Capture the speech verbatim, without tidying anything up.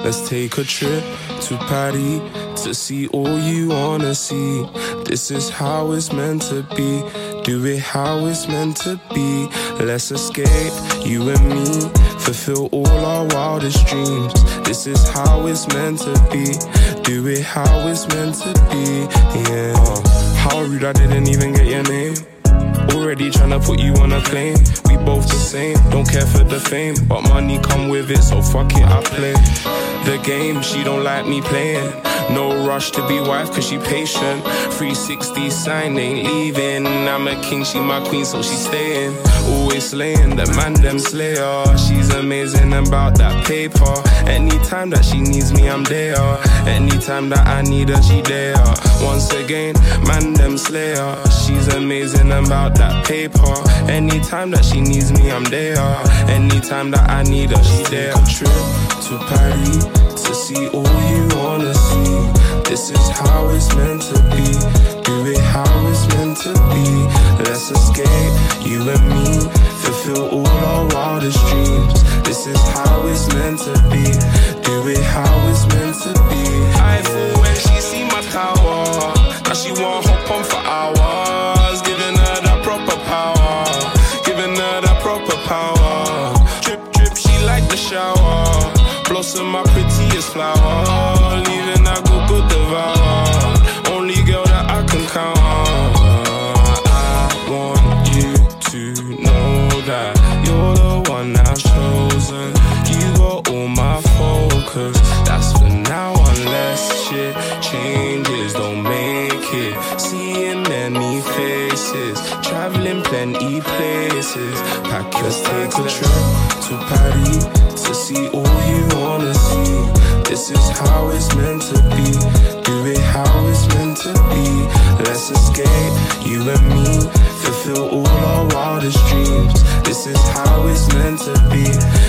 Let's take a trip to Paris to see all you wanna see. This is how it's meant to be. Do it how it's meant to be. Let's escape, you and me. Fulfill all our wildest dreams. This is how it's meant to be. Do it how it's meant to be. Yeah. Uh, how rude I didn't even get your name. Already tryna put you on a plane. We both the same, don't care for the fame, but money come with it, so fuck it, I play the game. She don't like me playing. No rush to be wife, cause she patient. three sixty sign, ain't leaving. I'm a king, she my queen, so she staying. Always slaying, the man them slayer. She's amazing about that paper. Anytime that she needs me, I'm there. Anytime that I need her, she there. Once again, man them slayer. She's amazing about that paper. Anytime that she needs me, I'm there. Anytime that I need her, she there. Take a trip to Paris to see all you wanna see. This is how it's meant to be. Do it how it's meant to be. Let's escape, you and me. Fulfill all our wildest dreams. This is how it's meant to be. Do it how it's meant to be. I fall when she see my tower. Now she won't hop on for hours. Giving her that proper power. Giving her that proper power. Drip, drip, she like the shower. Blossom my prettiest flower. Leaving that good, good devour. Only girl that I can count on. I want you to know that you're the one I've chosen. You got all my focus. That's for now unless shit changes. Don't make it. Seeing many faces. Traveling plenty places. Pack your take a trip to Paris to see all you wanna see. This is how it's meant to be. Do it how it's meant to be. Let's escape, you and me. Fulfill all our wildest dreams. This is how it's meant to be.